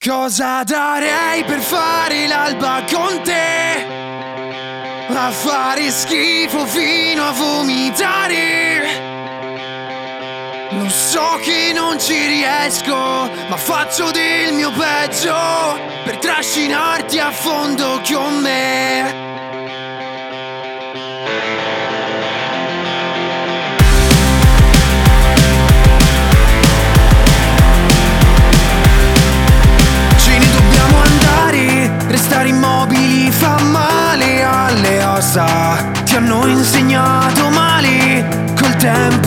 Cosa darei per fare l'alba con te? A fare schifo fino a vomitare. Lo so che non ci riesco, ma faccio del mio peggio per trascinarti a fondo con me. Ce ne dobbiamo andare, restare immobili fa male alle ossa. Ti hanno insegnato male col tempo.